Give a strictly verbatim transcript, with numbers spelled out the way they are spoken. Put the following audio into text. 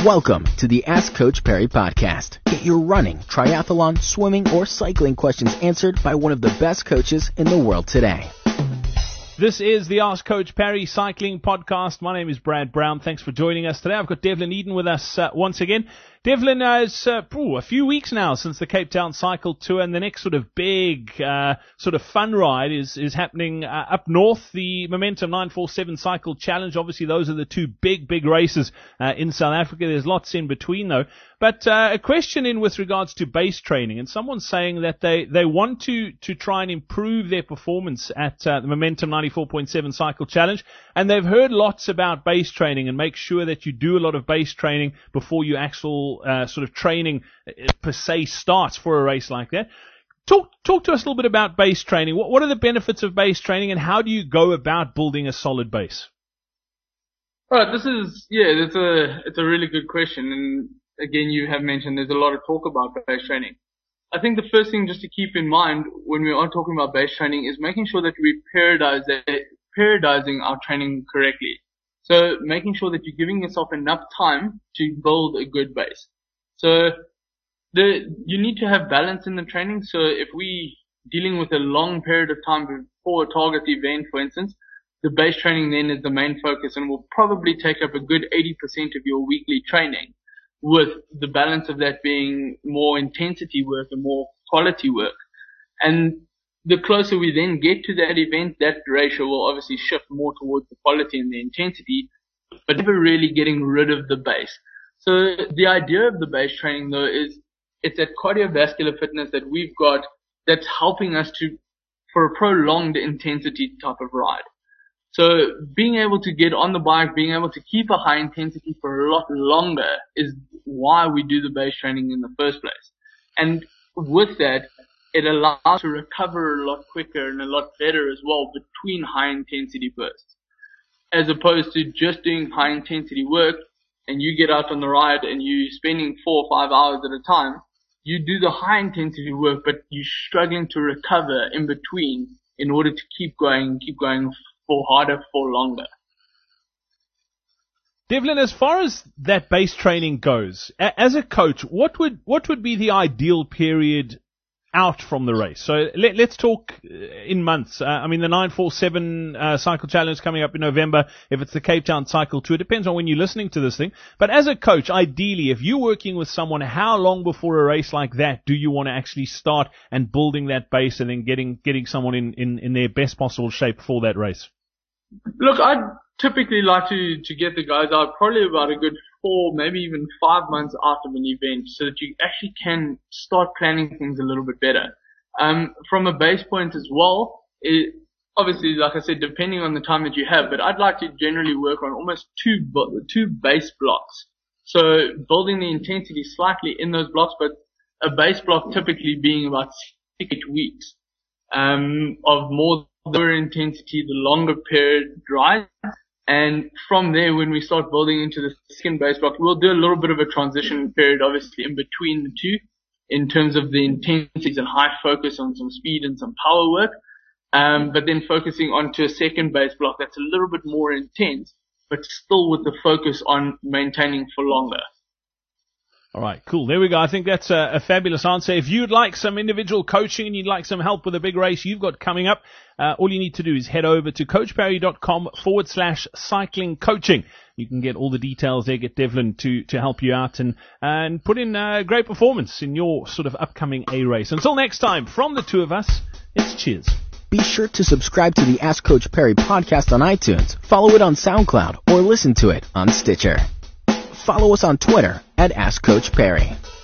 Welcome to the Ask Coach Perry podcast. Get your running, triathlon, swimming, or cycling questions answered by one of the best coaches in the world today. This is the Ask Coach Perry Cycling Podcast. My name is Brad Brown. Thanks for joining us today. I've got Devlin Eden with us uh, once again. Devlin, uh, it's uh, ooh, a few weeks now since the Cape Town Cycle Tour, and the next sort of big uh, sort of fun ride is is happening uh, up north, the Momentum nine forty-seven Cycle Challenge. Obviously, those are the two big, big races uh, in South Africa. There's lots in between, though. But uh, a question in with regards to base training, and someone's saying that they, they want to, to try and improve their performance at uh, the Momentum ninety-four point seven Cycle Challenge, and they've heard lots about base training and make sure that you do a lot of base training before you actual uh, sort of training uh, per se starts for a race like that. Talk talk to us a little bit about base training. What what are the benefits of base training, and how do you go about building a solid base? All right, this is yeah, that's a it's a really good question, and again, you have mentioned there's a lot of talk about base training. I think the first thing just to keep in mind when we are talking about base training is making sure that we periodize periodizing our training correctly. So making sure that you're giving yourself enough time to build a good base. So the you need to have balance in the training. So if we dealing with a long period of time before a target event, for instance, the base training then is the main focus and will probably take up a good eighty percent of your weekly training, with the balance of that being more intensity work and more quality work. And the closer we then get to that event, that ratio will obviously shift more towards the quality and the intensity, but never really getting rid of the base. So the idea of the base training, though, is it's that cardiovascular fitness that we've got that's helping us to, for a prolonged intensity type of ride. So being able to get on the bike, being able to keep a high intensity for a lot longer is why we do the base training in the first place. And with that, it allows to recover a lot quicker and a lot better as well between high intensity bursts. As opposed to just doing high intensity work and you get out on the ride and you're spending four or five hours at a time, you do the high intensity work, but you're struggling to recover in between in order to keep going, keep going for harder, for longer. Devlin, as far as that base training goes, as a coach, what would what would be the ideal period out from the race? So let, let's talk in months. Uh, I mean, the nine forty-seven uh, Cycle Challenge coming up in November. If it's the Cape Town Cycle Tour, it depends on when you're listening to this thing. But as a coach, ideally, if you're working with someone, how long before a race like that do you want to actually start and building that base and then getting getting someone in, in, in their best possible shape for that race? Look, I'd typically like to, to get the guys out probably about a good four, maybe even five months after an event so that you actually can start planning things a little bit better. Um, from a base point as well, it, obviously, like I said, depending on the time that you have, but I'd like to generally work on almost two, two base blocks. So building the intensity slightly in those blocks, but a base block typically being about six, eight weeks, um, of more lower intensity, the longer period drive. And from there, when we start building into the second base block, we'll do a little bit of a transition period, obviously, in between the two, in terms of the intensities and high focus on some speed and some power work. Um, but then focusing onto a second base block that's a little bit more intense, but still with the focus on maintaining for longer. All right, cool. There we go. I think that's a, a fabulous answer. If you'd like some individual coaching and you'd like some help with a big race you've got coming up, uh, all you need to do is head over to coachperry.com forward slash cycling coaching. You can get all the details there, get Devlin to, to help you out and, and put in a great performance in your sort of upcoming A race. Until next time, from the two of us, it's cheers. Be sure to subscribe to the Ask Coach Perry podcast on iTunes, follow it on SoundCloud, or listen to it on Stitcher. Follow us on Twitter at Ask Coach Perry.